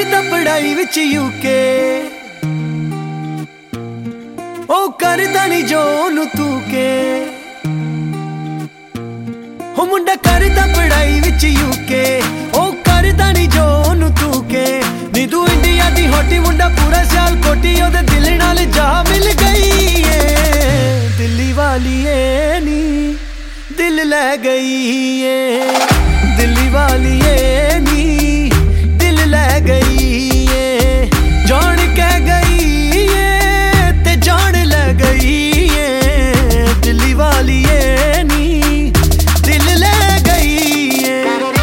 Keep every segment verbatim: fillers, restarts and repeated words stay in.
करदा पढ़ाई विच यूके, ओ करदा नी जो ओनू तू के। हो मुंडा करदा पढ़ाई विच यूके, ओ करदा नी जो ओनू तू के। नी तू इंडिया दी होटी मुंडा पूरा साल कोटी, ओदे दिल नाल जा मिल गई है। दिल्ली वाली ए नी दिल लै गई है, दिल्ली वाली ए नी दिल लै गई है। जान कह गई है ते जान लै गई है, दिल्ली वाली ए नी दिल लै गई है।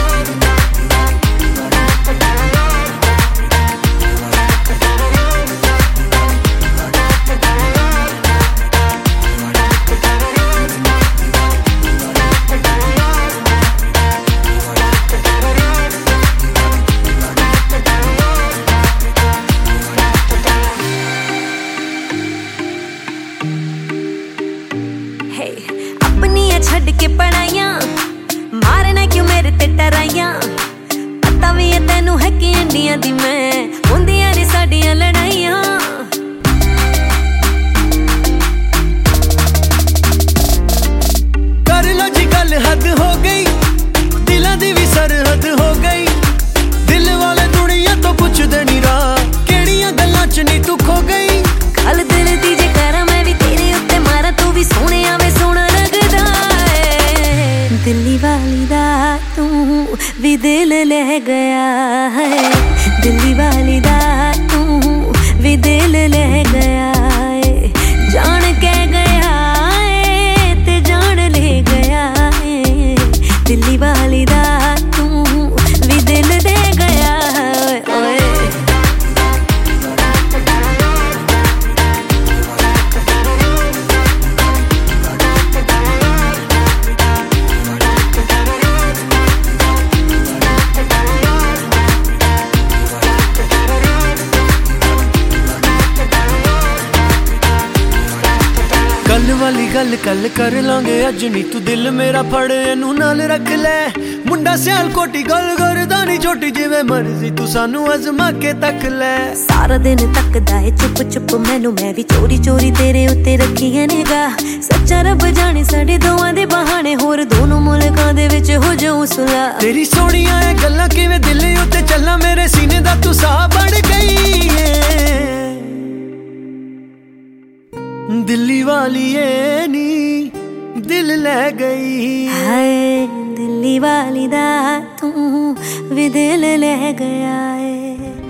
छड़ के पढ़ाइया मारना क्यों मेरे ते टराइया। पता भी है तेनू है कि इंडिया दी मैं होंदियां ने साडियां लड़ाइयां। कर लो जी गल हद हो गई, दिलां दी भी सरहद हो गई। दिल वाले दुनिया तो पुछदे नी राह, केड़ियां गल्लां च नी तू खो गई। गल दिल दी जे करा मैं भी तेरे उत्ते मारा, तू भी सोहणे आवे सोहना लगदा। दिल्ली वाली दा तू भी दिल ले गया है, दिल्ली वाली दा तू भी दिल ले गया है। जान के गया है ते जान ले गया है, दिल्ली वाली दा तू भी दिल दे गया है। ओए गल वाली गल कल कर लांगे अज नी, तू दिल मेरा फड़ एनू नाल रख ले। मुंडा सियाल कोटी गल करदा नी छोटी, जिवें मर्जी तू सानू अजमा के तक ले। सारा दिन तकदा है चुप चुप मैनू, मैं भी चोरी चोरी तेरे उत्ते रखी है निगाह। सच्चा रब जाने साडे दोवां दे बहाने, होर दोनों मुल्कां दे विच हो जाऊं सुलह। तेरी सोहणियां ए गल्लां किवें दिल उत्ते चलना, मेरे सीने दा तू साह बन गई है। दिल्ली वाली ए नी दिल लै गई हाय, दिल्ली वाली दा तू भी दिल ले गया है।